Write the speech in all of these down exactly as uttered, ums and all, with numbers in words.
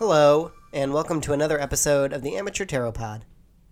Hello, and welcome to another episode of the Amateur Tarot Pod.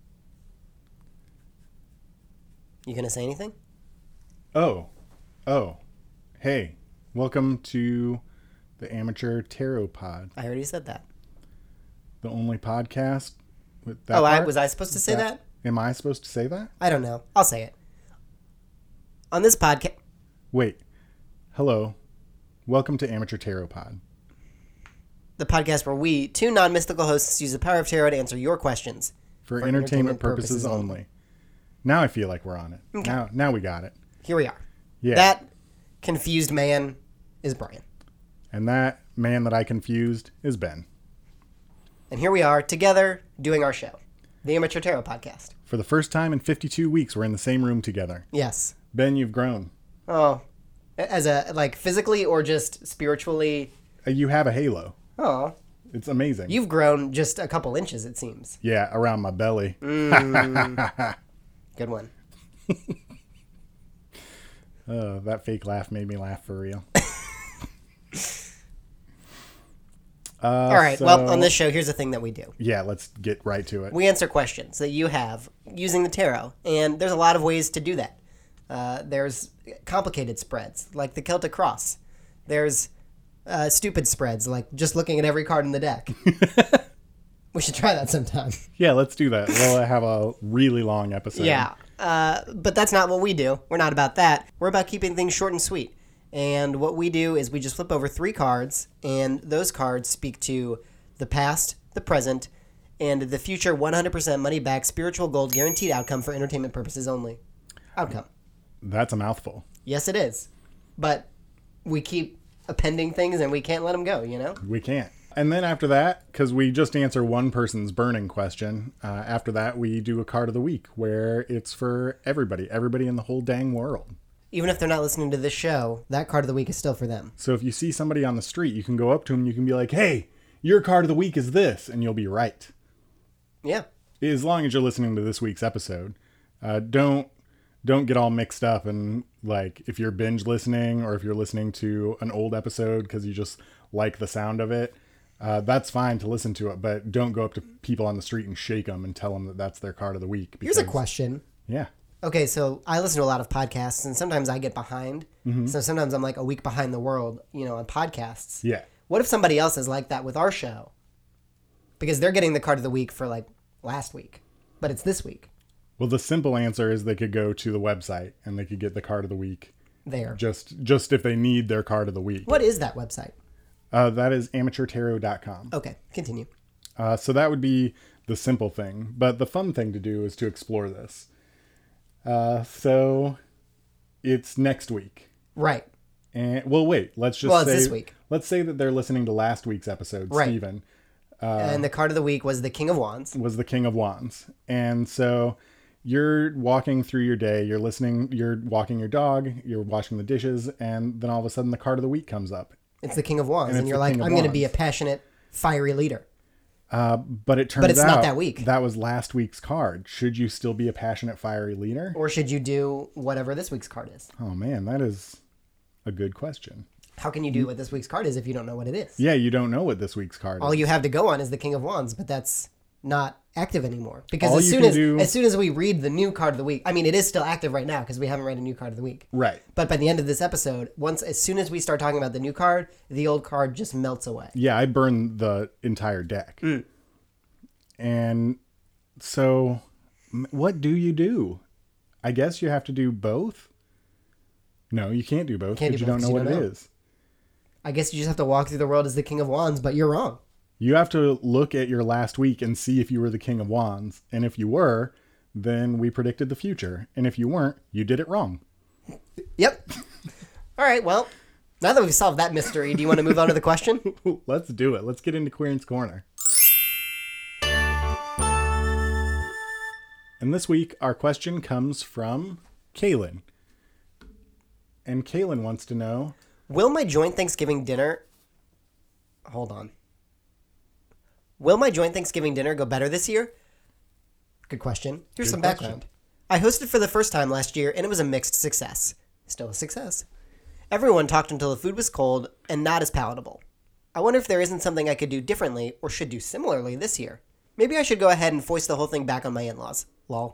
You gonna say anything? Oh, oh, hey, welcome to the Amateur Tarot Pod. I already said that. The only podcast with that Oh, I, part? was I supposed to say that, that? Am I supposed to say that? I don't know. I'll say it. On this podcast... Wait. Hello. Welcome to Amateur Tarot Pod. The podcast where we, two non-mystical hosts, use the power of tarot to answer your questions. For, for entertainment, entertainment purposes, purposes only. only. Now I feel like we're on it. Okay. Now, now we got it. Here we are. Yeah. That confused man is Brian. And that man that I confused is Ben. And here we are, together, doing our show. The Amateur Tarot Podcast. For the first time in fifty-two weeks, we're in the same room together. Yes. Ben, you've grown. Oh. As a, like, physically or just spiritually? Uh, You have a halo. Oh. It's amazing. You've grown just a couple inches, it seems. Yeah, around my belly. Mm. Good one. Uh, that fake laugh made me laugh for real. uh, All right. so, Well, on this show, here's the thing that we do. Yeah, let's get right to it. We answer questions that you have using the tarot, and there's a lot of ways to do that. Uh, there's complicated spreads, like the Celtic Cross. There's uh, stupid spreads, like just looking at every card in the deck. We should try that sometime. Yeah, let's do that. We'll have a really long episode. Yeah. Uh, but that's not what we do. We're not about that. We're about keeping things short and sweet. And what we do is we just flip over three cards, and those cards speak to the past, the present, and the future one hundred percent money-back spiritual gold guaranteed outcome for entertainment purposes only. Outcome. That's a mouthful. Yes, it is. But we keep appending things, and we can't let them go, you know? We can't. And then after that, because we just answer one person's burning question, uh, after that we do a card of the week where it's for everybody, everybody in the whole dang world. Even if they're not listening to this show, that card of the week is still for them. So if you see somebody on the street, you can go up to them and you can be like, hey, your card of the week is this, and you'll be right. Yeah. As long as you're listening to this week's episode. Uh, don't don't get all mixed up and, like, if you're binge listening or if you're listening to an old episode because you just like the sound of it, uh, that's fine to listen to it, but don't go up to people on the street and shake them and tell them that that's their card of the week. Because, Here's a question. Yeah. Okay, so I listen to a lot of podcasts, and sometimes I get behind. Mm-hmm. So sometimes I'm like a week behind the world, you know, on podcasts. Yeah. What if somebody else is like that with our show? Because they're getting the card of the week for, like, last week, but it's this week. Well, the simple answer is they could go to the website and they could get the card of the week. There. Just just if they need their card of the week. What is that website? Uh, that is amateur tarot dot com. Okay, continue. Uh, so that would be the simple thing. But the fun thing to do is to explore this. Uh, so it's next week. Right. And well, wait, let's just well, say it's this week. Let's say that they're listening to last week's episode. Right. Stephen Uh, and the card of the week was the King of Wands. was the King of Wands. And so you're walking through your day, you're listening, you're walking your dog, you're washing the dishes, and then all of a sudden the card of the week comes up. It's the King of Wands. And And, it's you're the like, King of I'm going to be a Wands. passionate, fiery leader. Uh, but it turns But it's out not that week. that was last week's card. Should you still be a passionate, fiery leader? Or should you do whatever this week's card is? Oh man, that is a good question. How can you do what this week's card is if you don't know what it is? Yeah, you don't know what this week's card All is. you have to go on is the King of Wands, but that's not active anymore. Because All as you soon can as do- as soon as we read the new card of the week, I mean, it is still active right now because we haven't read a new card of the week. Right. But by the end of this episode, once as soon as we start talking about the new card, the old card just melts away. Yeah, I burned the entire deck. Mm. And so m- what do you do? I guess you have to do both? No, you can't do both Can't because do you both don't know 'cause what you it don't know. is. I guess you just have to walk through the world as the King of Wands, but you're wrong. You have to look at your last week and see if you were the King of Wands. And if you were, then we predicted the future. And if you weren't, you did it wrong. Yep. All right, well, now that we've solved that mystery, do you want to move on to the question? Let's do it. Let's get into Queen's Corner. And this week, our question comes from Kaylin. And Kaylin wants to know... Will my joint Thanksgiving dinner... Hold on. Will my joint Thanksgiving dinner go better this year? Good question. Here's Good some question. background. I hosted for the first time last year, and it was a mixed success. Still a success. Everyone talked until the food was cold and not as palatable. I wonder if there isn't something I could do differently or should do similarly this year. Maybe I should go ahead and foist the whole thing back on my in-laws. Lol.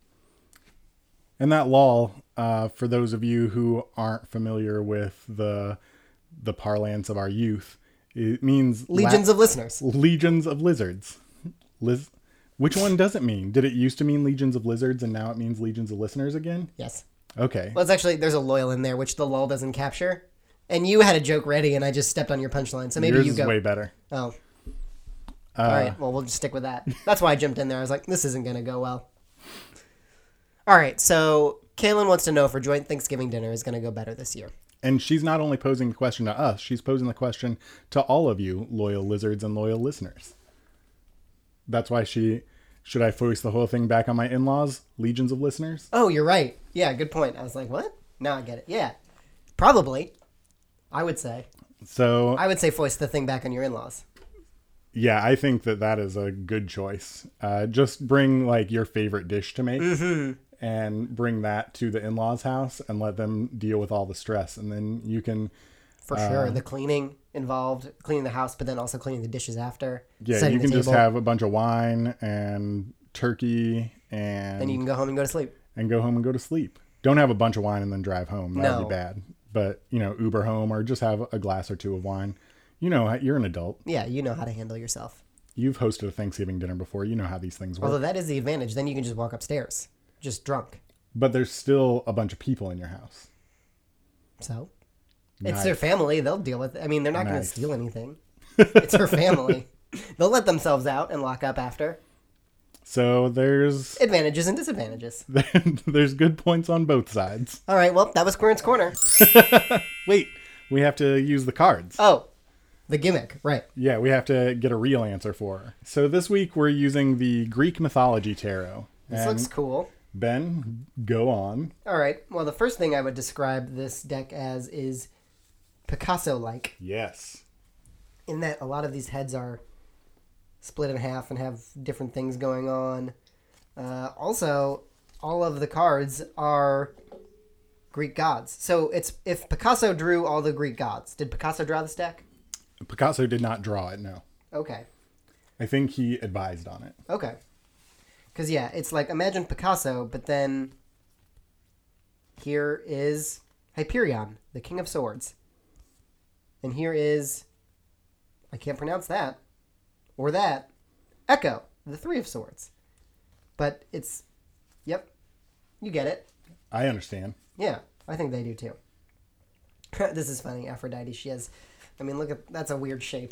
And that lol, uh, for those of you who aren't familiar with the the parlance of our youth, it means Legions la- of listeners. Legions of lizards. Liz, which one does it mean? Did it used to mean legions of lizards and now it means legions of listeners again? Yes. Okay. Well, it's actually, there's a loyal in there, which the lol doesn't capture. And you had a joke ready, and I just stepped on your punchline, so maybe Yours you go. is way better. Oh. Uh, All right, well, we'll just stick with that. That's why I jumped in there. I was like, this isn't going to go well. All right, so Kaylin wants to know if her joint Thanksgiving dinner is going to go better this year. And she's not only posing the question to us, she's posing the question to all of you loyal lizards and loyal listeners. That's why she... Should I foist the whole thing back on my in-laws, legions of listeners? Oh, you're right. Yeah, good point. I was like, what? Now I get it. Yeah, probably. I would say. So I would say foist the thing back on your in-laws. yeah, I think that that is a good choice. Uh, just bring like your favorite dish to make Mm-hmm. and bring that to the in-laws' house and let them deal with all the stress. And then you can, For Uh, sure. The cleaning involved, cleaning the house, but then also cleaning the dishes after. yeah, setting you can the just table, have a bunch of wine and turkey and and you can go home and go to sleep. and go home and go to sleep. Don't have a bunch of wine and then drive home. That would No. be bad. But, you know, Uber home or just have a glass or two of wine. You know, you're an adult. Yeah, you know how to handle yourself. You've hosted a Thanksgiving dinner before. You know how these things work. Although that is the advantage. Then you can just walk upstairs, just drunk. But there's still a bunch of people in your house. So Nice. it's their family. They'll deal with it. I mean, they're not going to Nice. steal anything. It's her family. They'll let themselves out and lock up after. So there's Advantages and disadvantages. there's good points on both sides. All right, well, that was Quirrent's Corner. Wait, we have to use the cards. Oh, the gimmick, right. Yeah, we have to get a real answer for her. So this week we're using the Greek mythology tarot. This And looks cool. Ben, go on. All right, well, the first thing I would describe this deck as is Picasso-like, Yes. in that a lot of these heads are split in half and have different things going on. Uh, also, all of the cards are Greek gods. So it's if Picasso drew all the Greek gods, did Picasso draw this deck? Picasso did not draw it, no. Okay. I think he advised on it. Okay. Because, yeah, it's like, imagine Picasso, but then here is Hyperion, the King of Swords. And here is, I can't pronounce that, or that, Echo, the Three of Swords. But it's, yep, you get it. I understand. Yeah, I think they do too. This is funny, Aphrodite, she has, I mean, look at, that's a weird shape.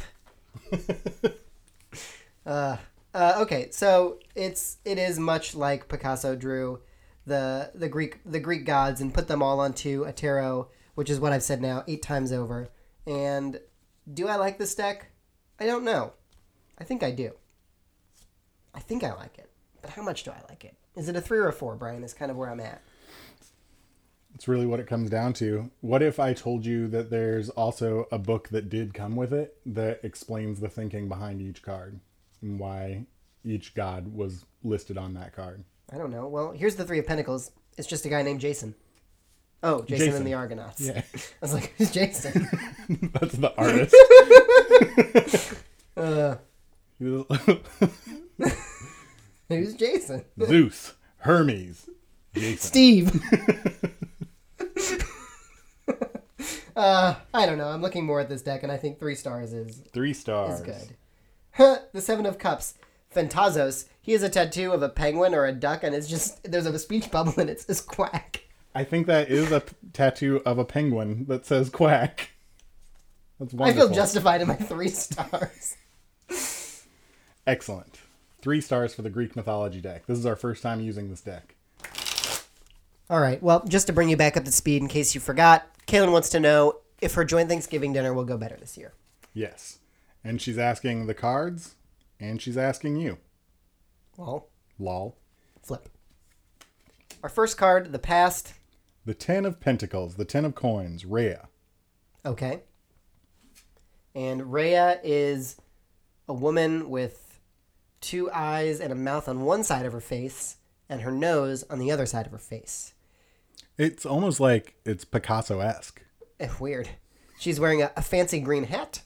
uh... Uh, okay, so it's it is much like Picasso drew the the Greek the Greek gods and put them all onto a tarot, which is what I've said now eight times over. And do I like this deck? I don't know. I think I do. I think I like it, but how much do I like it? Is it a three or a four, Brian? Is kind of where I'm at. It's really what it comes down to. What if I told you that there's also a book that did come with it that explains the thinking behind each card? And why each god was listed on that card. I don't know. Well, here's the Three of Pentacles. It's just a guy named Jason. Oh, Jason, Jason. and the Argonauts. Yeah. I was like, who's Jason? That's the artist. uh, who's Jason? Zeus, Hermes, Jason. Steve. uh, I don't know. I'm looking more at this deck, and I think three stars is Three stars. is good. The Seven of Cups. Phantazos. He has a tattoo of a penguin or a duck, and it's just, there's a speech bubble, and it says quack. I think that is a p- tattoo of a penguin that says quack. That's I wonderful. feel justified in my three stars. Excellent. Three stars for the Greek mythology deck. This is our first time using this deck. All right. Well, just to bring you back up to speed in case you forgot, Kaylin wants to know if her joint Thanksgiving dinner will go better this year. Yes. And she's asking the cards, and she's asking you. Well, Lol. flip. Our first card, the past. The Ten of Pentacles, the Ten of Coins, Rhea. Okay. And Rhea is a woman with two eyes and a mouth on one side of her face and her nose on the other side of her face. It's almost like it's Picasso-esque. Eh, weird. She's wearing a, a fancy green hat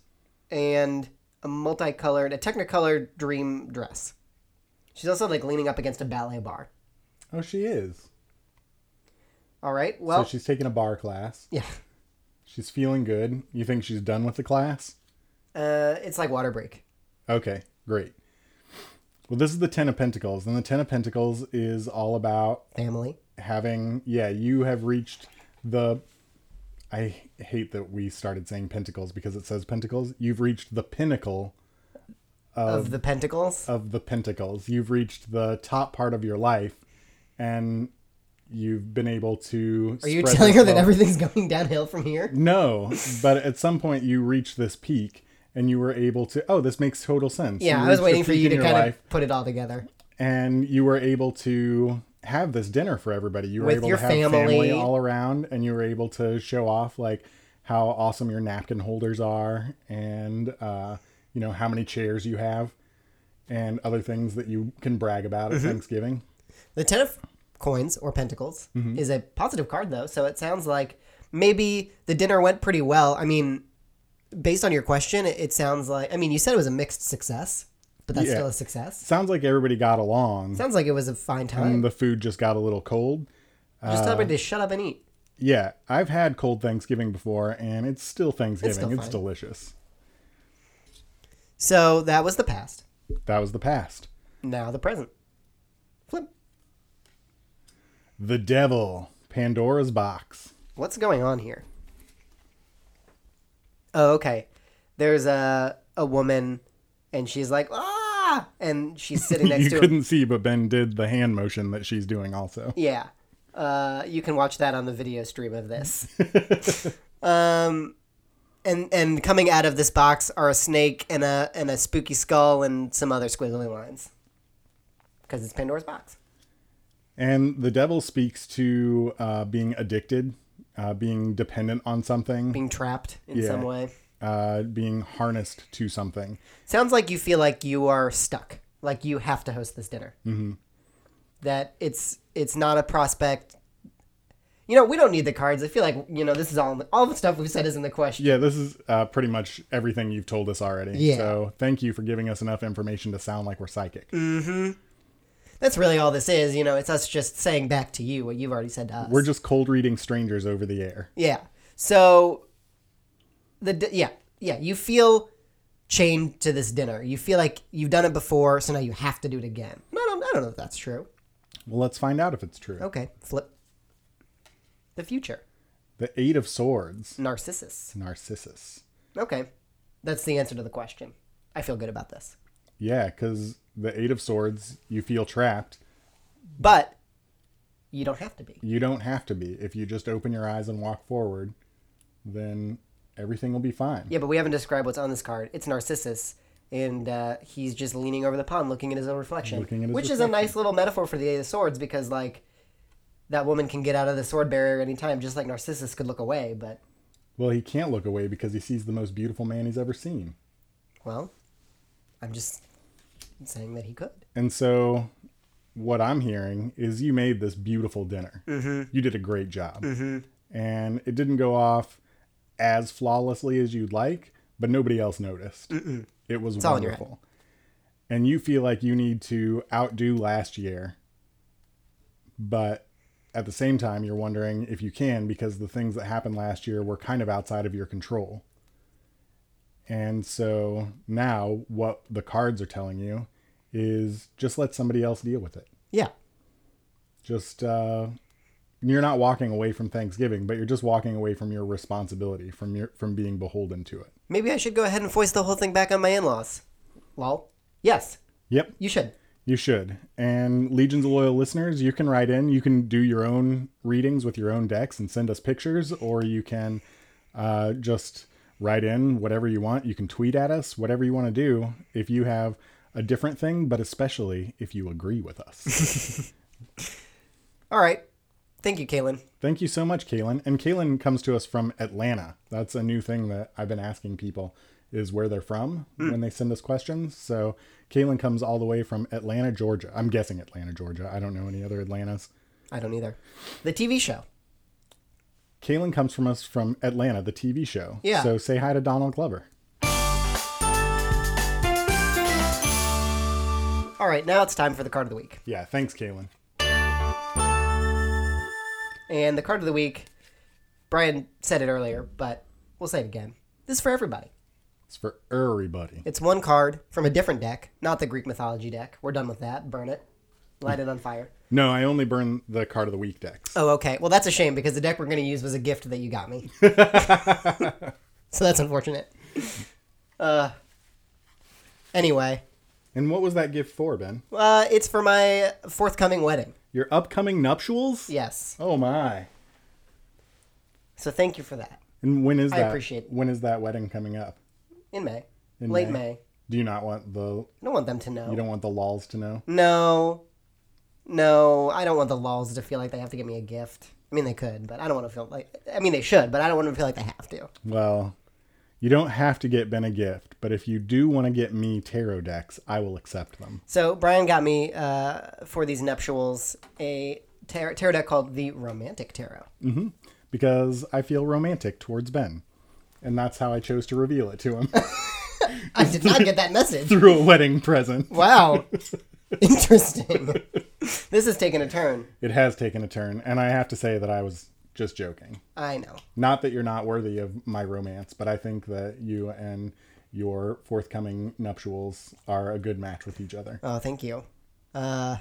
and a multicolored, a technicolored dream dress. She's also like leaning up against a ballet bar. Oh, she is. All right. Well, so she's taking a bar class. Yeah. She's feeling good. You think she's done with the class? Uh, it's like water break. Okay, great. Well, this is the Ten of Pentacles, and the Ten of Pentacles is all about family. Having, yeah, you have reached the, I hate that we started saying pentacles because it says pentacles. You've reached the pinnacle of, of the pentacles. Of the pentacles. You've reached the top part of your life, and you've been able to... Are you telling her that everything's going downhill from here? No, but at some point you reach this peak, and you were able to... Oh, this makes total sense. Yeah, I was waiting for you to kind life, of put it all together. And you were able to have this dinner for everybody. You were With able your to have family. family all around, and you were able to show off like how awesome your napkin holders are, and uh, you know how many chairs you have, and other things that you can brag about at mm-hmm. Thanksgiving. The Ten of Coins or Pentacles mm-hmm. is a positive card, though, so it sounds like maybe the dinner went pretty well. I mean, based on your question, it, it sounds like... I mean, you said it was a mixed success. But that's yeah. still a success. Sounds like everybody got along. Sounds like it was a fine time. And the food just got a little cold. Just uh, tell everybody to shut up and eat. Yeah. I've had cold Thanksgiving before, and it's still Thanksgiving. It's, still it's delicious. So that was the past. That was the past. Now the present. Flip. The Devil. Pandora's box. What's going on here? Oh, okay. There's a a woman... And she's like, ah! And she's sitting next you to You couldn't see, but Ben did the hand motion that she's doing also. Yeah. Uh, you can watch that on the video stream of this. um, and and coming out of this box are a snake and a and a spooky skull and some other squiggly lines. Because it's Pandora's box. And the devil speaks to uh, being addicted, uh, being dependent on something. Being trapped in yeah. some way. Uh, being harnessed to something. Sounds like you feel like you are stuck. Like you have to host this dinner. Mm-hmm. That it's it's not a prospect. You know, we don't need the cards. I feel like, you know, this is all all the stuff we've said is in the question. Yeah, this is uh, pretty much everything you've told us already. Yeah. So thank you for giving us enough information to sound like we're psychic. Mm-hmm. That's really all this is. You know, it's us just saying back to you what you've already said to us. We're just cold reading strangers over the air. Yeah. So... The yeah, yeah, you feel chained to this dinner. You feel like you've done it before, so now you have to do it again. I don't, I don't know if that's true. Well, let's find out if it's true. Okay, flip. The future. The Eight of Swords. Narcissus. Narcissus. Okay, that's the answer to the question. I feel good about this. Yeah, because the Eight of Swords, you feel trapped. But you don't have to be. You don't have to be. If you just open your eyes and walk forward, then... everything will be fine. Yeah, but we haven't described what's on this card. It's Narcissus, and uh, he's just leaning over the pond looking at his own reflection. Looking at his which reflection. is a nice little metaphor for the Eight of Swords, because, like, that woman can get out of the sword barrier anytime, just like Narcissus could look away, but... Well, he can't look away because he sees the most beautiful man he's ever seen. Well, I'm just saying that he could. And so, what I'm hearing is you made this beautiful dinner. Mm-hmm. You did a great job. Mm-hmm. And it didn't go off... as flawlessly as you'd like, but nobody else noticed. Mm-mm. It was it's wonderful. And you feel like you need to outdo last year, but at the same time, you're wondering if you can, because the things that happened last year were kind of outside of your control. And so now what the cards are telling you is just let somebody else deal with it. Yeah. Just, uh, you're not walking away from Thanksgiving, but you're just walking away from your responsibility, from your from being beholden to it. Maybe I should go ahead and foist the whole thing back on my in-laws. Well, yes. Yep. You should. You should. And Legions of Loyal listeners, you can write in. You can do your own readings with your own decks and send us pictures, or you can uh, just write in whatever you want. You can tweet at us, whatever you want to do. If you have a different thing, but especially if you agree with us. All right. Thank you, Kaylin. Thank you so much, Kaylin. And Kaylin comes to us from Atlanta. That's a new thing that I've been asking people, is where they're from mm. when they send us questions. So Kaylin comes all the way from Atlanta, Georgia. I'm guessing Atlanta, Georgia. I don't know any other Atlantas. I don't either. The T V show. Kaylin comes from us from Atlanta, the T V show. Yeah. So say hi to Donald Glover. All right, now it's time for the card of the week. Yeah, thanks, Kaylin. And the card of the week, Brian said it earlier, but we'll say it again. This is for everybody. It's for everybody. It's one card from a different deck, not the Greek mythology deck. We're done with that. Burn it. Light it on fire. No, I only burn the card of the week decks. Oh, okay. Well, that's a shame because the deck we're going to use was a gift that you got me. So that's unfortunate. Uh, anyway. And what was that gift for, Ben? Uh, it's for my forthcoming wedding. Your upcoming nuptials? Yes. Oh, my. So thank you for that. And when is I that? appreciate it. When is that wedding coming up? In May. In Late May? May. Do you not want the... I don't want them to know. You don't want the lols to know? No. No, I don't want the lols to feel like they have to give me a gift. I mean, they could, but I don't want to feel like... I mean, they should, but I don't want them to feel like they have to. Well, you don't have to get Ben a gift, but if you do want to get me tarot decks, I will accept them. So Brian got me, uh, for these nuptials, a tar- tarot deck called the Romantic Tarot. Mm-hmm. Because I feel romantic towards Ben. And that's how I chose to reveal it to him. I did not get that message. Through a wedding present. Wow. Interesting. This has taken a turn. It has taken a turn, and I have to say that I was just joking. I know. Not that you're not worthy of my romance, but I think that you and your forthcoming nuptials are a good match with each other. Oh, thank you. Uh,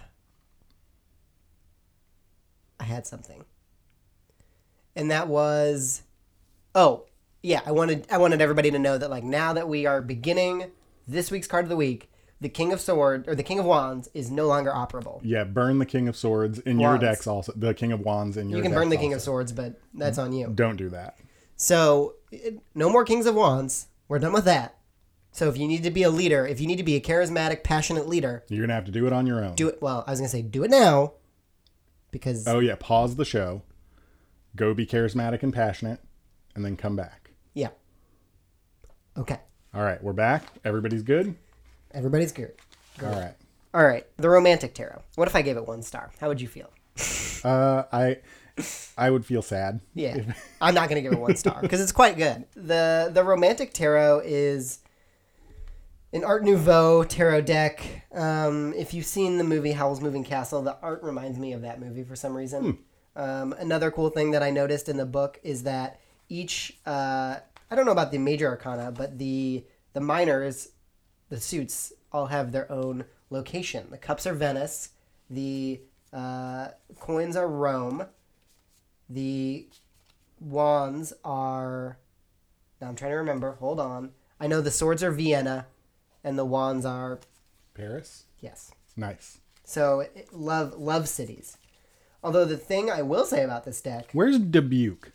I had something. And that was... Oh, yeah, I wanted I wanted everybody to know that, like, now that we are beginning this week's card of the week, the King of Swords, or the King of Wands, is no longer operable. Yeah, burn the King of Swords in Wands. your decks also. The King of Wands in your You decks can burn the King also. of Swords, but that's on you. Don't do that. So, it- no more Kings of Wands. We're done with that. So if you need to be a leader, if you need to be a charismatic, passionate leader, You're going to have to do it on your own. do it. Well, I was going to say do it now, because... Oh, yeah, pause the show. Go be charismatic and passionate, and then come back. Yeah. Okay. All right, we're back. Everybody's good? Everybody's good. All right. All right. The Romantic Tarot. What if I gave it one star? How would you feel? Uh, I I would feel sad. Yeah. I'm not going to give it one star because it's quite good. The The Romantic Tarot is an Art Nouveau tarot deck. Um, if you've seen the movie Howl's Moving Castle, the art reminds me of that movie for some reason. Hmm. Um, another cool thing that I noticed in the book is that each, uh, I don't know about the major arcana, but the the minors, the suits, all have their own location. The cups are Venice. The uh, coins are Rome. The wands are... Now I'm trying to remember. Hold on. I know the swords are Vienna, and the wands are... Paris? Yes. Nice. So, it- love love cities. Although the thing I will say about this deck... Where's Dubuque?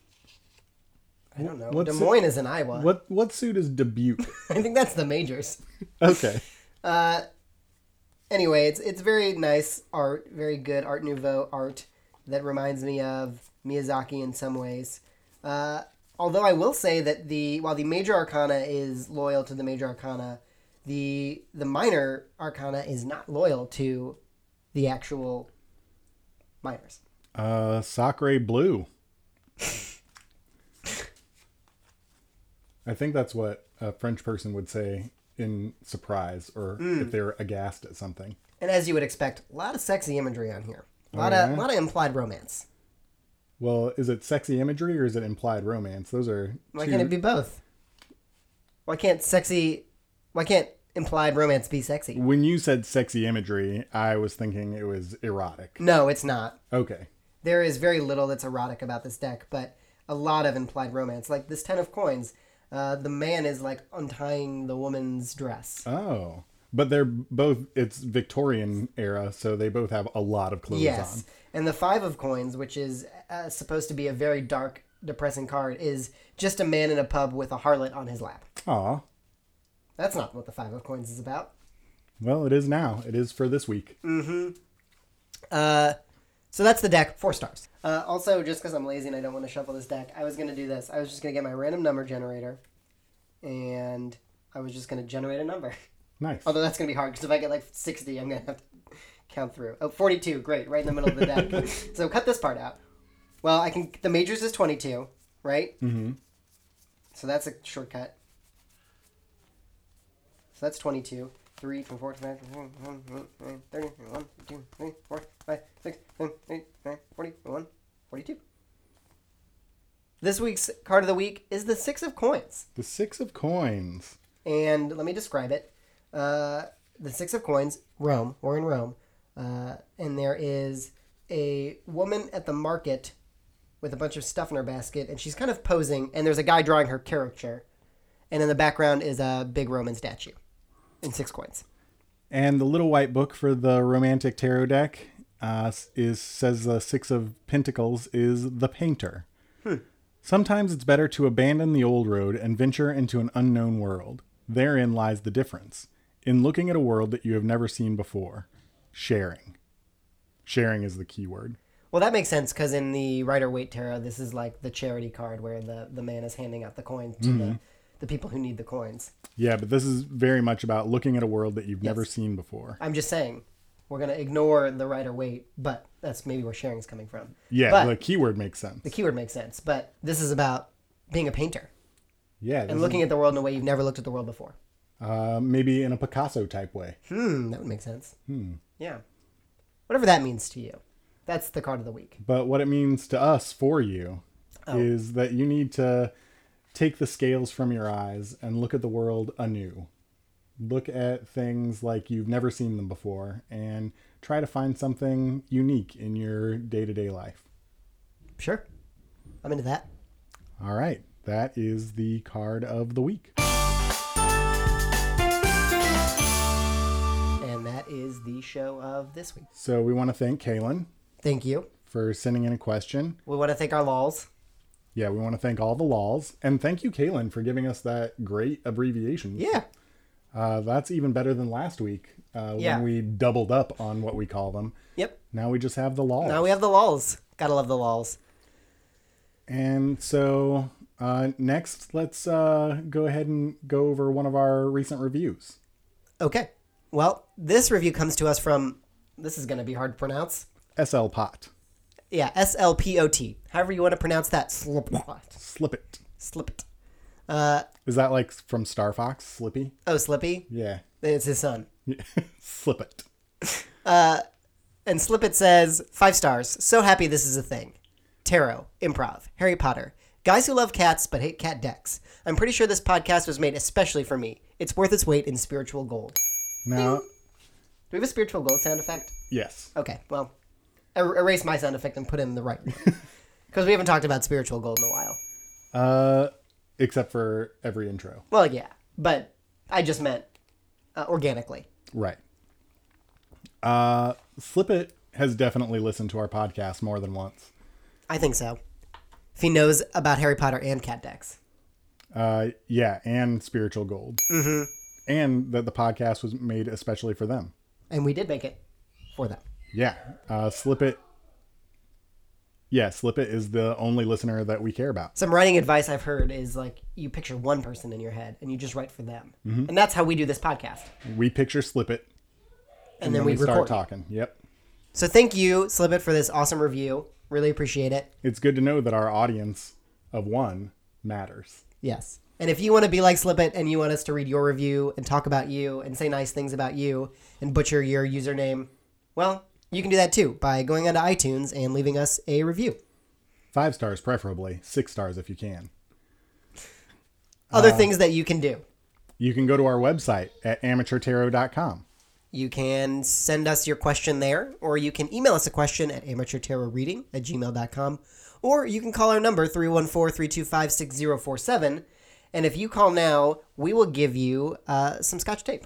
I don't know. What's Des Moines is in Iowa. What what suit is Dubuque? I think that's the majors. Okay. Uh, anyway, it's it's very nice art, very good Art Nouveau art that reminds me of Miyazaki in some ways. Uh, although I will say that the while the major arcana is loyal to the major arcana, the the minor arcana is not loyal to the actual minors. Uh, Sacre Bleu. I think that's what a French person would say in surprise or Mm. if they're aghast at something. And as you would expect, a lot of sexy imagery on here. A lot Oh, of yeah? a lot of implied romance. Well, is it sexy imagery or is it implied romance? Those are Why two... can't it be both? Why can't sexy? Why can't implied romance be sexy? When you said sexy imagery, I was thinking it was erotic. No, it's not. Okay. There is very little that's erotic about this deck, but a lot of implied romance. Like this Ten of Coins, uh, the man is like untying the woman's dress. Oh. But they're both, it's Victorian era, so they both have a lot of clothes Yes. on. And the Five of Coins, which is uh, supposed to be a very dark, depressing card, is just a man in a pub with a harlot on his lap. Aw. That's not what the Five of Coins is about. Well, it is now. It is for this week. Mm-hmm. Uh, so that's the deck. Four stars. Uh, also, just because I'm lazy and I don't want to shuffle this deck, I was going to do this. I was just going to get my random number generator, and I was just going to generate a number. Nice. Although that's going to be hard, because if I get like sixty, I'm going to have to count through. Oh, forty-two. Great. Right in the middle of the deck. So cut this part out. Well, I can... The majors is twenty-two, right? Mm-hmm. So that's a shortcut. So that's twenty-two. three, twenty-four, twenty-five, twenty-nine, thirty, thirty-one, thirty-two, thirty-four, five, six, seven, eight, nine, forty, forty-one, forty-two. This week's card of the week is the Six of Coins. The Six of Coins. And let me describe it. Uh, the Six of Coins, Rome. We're in Rome. Uh, and there is a woman at the market with a bunch of stuff in her basket, and she's kind of posing, and there's a guy drawing her caricature. And in the background is a big Roman statue in six coins. And the little white book for the Romantic Tarot deck uh, is says the Six of Pentacles is the Painter. Hmm. Sometimes it's better to abandon the old road and venture into an unknown world. Therein lies the difference. In looking at a world that you have never seen before. Sharing. Sharing is the key word. Well, that makes sense, because in the Rider-Waite Tarot, this is like the charity card where the, the man is handing out the coin to mm-hmm. the, the people who need the coins. Yeah, but this is very much about looking at a world that you've yes. never seen before. I'm just saying, we're going to ignore the Rider-Waite, but that's maybe where sharing is coming from. Yeah, but the keyword makes sense. The keyword makes sense, but this is about being a painter. Yeah. And looking is... at the world in a way you've never looked at the world before. Uh, maybe in a Picasso type way. Hmm, that would make sense. Hmm. Yeah. Whatever that means to you. That's the card of the week. But what it means to us, for you, oh. is that you need to take the scales from your eyes and look at the world anew. Look at things like you've never seen them before and try to find something unique in your day-to-day life. Sure. I'm into that. All right. That is the card of the week. And that is the show of this week. So we want to thank Kaylin. Thank you. For sending in a question. We want to thank our lols. Yeah, we want to thank all the lols. And thank you, Kaylin, for giving us that great abbreviation. Yeah. Uh, that's even better than last week uh, yeah. when we doubled up on what we call them. Yep. Now we just have the lols. Now we have the lols. Gotta love the lols. And so uh, next, let's uh, go ahead and go over one of our recent reviews. Okay. Well, this review comes to us from, this is going to be hard to pronounce. S L Pot. Yeah, S L P O T. However you want to pronounce that. Slipit. Slipit. Slipit. Uh, Is that like from Star Fox, Slippy? Oh, Slippy? Yeah. It's his son. Slipit. Uh, and Slipit says, five stars. So happy this is a thing. Tarot, improv, Harry Potter. Guys who love cats but hate cat decks. I'm pretty sure this podcast was made especially for me. It's worth its weight in spiritual gold. Now, do we have a spiritual gold sound effect? Yes. Okay, well, er- erase my sound effect and put in the right one. Because we haven't talked about spiritual gold in a while. Uh, except for every intro. Well, yeah, but I just meant uh, organically. Right. Uh, Slipit has definitely listened to our podcast more than once. I think so. If he knows about Harry Potter and cat decks. Uh, yeah, and spiritual gold. Mm-hmm. And that the podcast was made especially for them. And we did make it for them. Yeah. Uh, Slipit. Yeah, Slipit is the only listener that we care about. Some writing advice I've heard is like you picture one person in your head and you just write for them. Mm-hmm. And that's how we do this podcast. We picture Slipit. And, and then, then we, we start record. talking. Yep. So thank you, Slipit, for this awesome review. Really appreciate it. It's good to know that our audience of one matters. Yes. And if you want to be like Slipit and you want us to read your review and talk about you and say nice things about you and butcher your username, well, you can do that too by going onto iTunes and leaving us a review. Five stars preferably. Six stars if you can. Other uh, things that you can do. You can go to our website at amateur tarot dot com. You can send us your question there, or you can email us a question at amateur tarot reading at gmail dot com, or you can call our number three one four, three two five, six zero four seven. And if you call now, we will give you uh, some Scotch tape.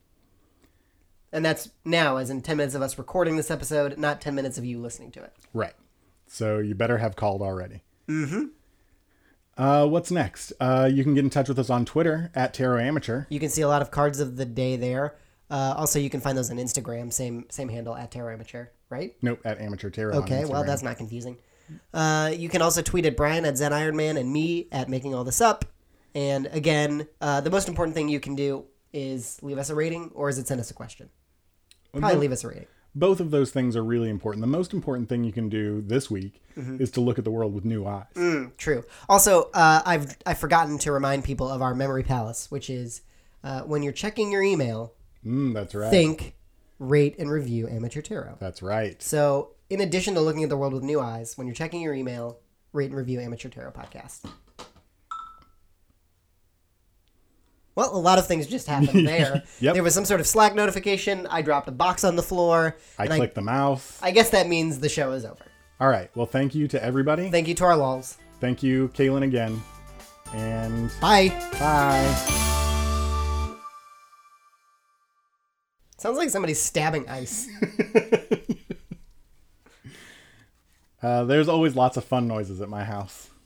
And that's now, as in ten minutes of us recording this episode, not ten minutes of you listening to it. Right. So you better have called already. Mm-hmm. Uh, what's next? Uh, you can get in touch with us on Twitter, at Tarot Amateur. You can see a lot of cards of the day there. Uh, also, you can find those on Instagram, same same handle, at Tarot Amateur, right? Nope, at Amateur Tarot. Okay, well, that's not confusing. Uh, you can also tweet at Brian at Zen Ironman and me at Making All This Up. And again, uh, the most important thing you can do is leave us a rating, or is it send us a question? Probably both, leave us a rating. Both of those things are really important. The most important thing you can do this week mm-hmm. is to look at the world with new eyes. Mm, true. Also, uh, I've I've forgotten to remind people of our Memory Palace, which is uh, when you're checking your email, Mm, that's right. think, rate, and review Amateur Tarot. That's right. So, in addition to looking at the world with new eyes, when you're checking your email, rate and review Amateur Tarot Podcast. Well, a lot of things just happened there. Yep. There was some sort of Slack notification. I dropped a box on the floor. I and clicked the mouse. I guess that means the show is over. All right. Well, thank you to everybody. Thank you to our lols. Thank you, Kaylin, again. And Bye. bye. Sounds like somebody's stabbing ice. uh, there's always lots of fun noises at my house.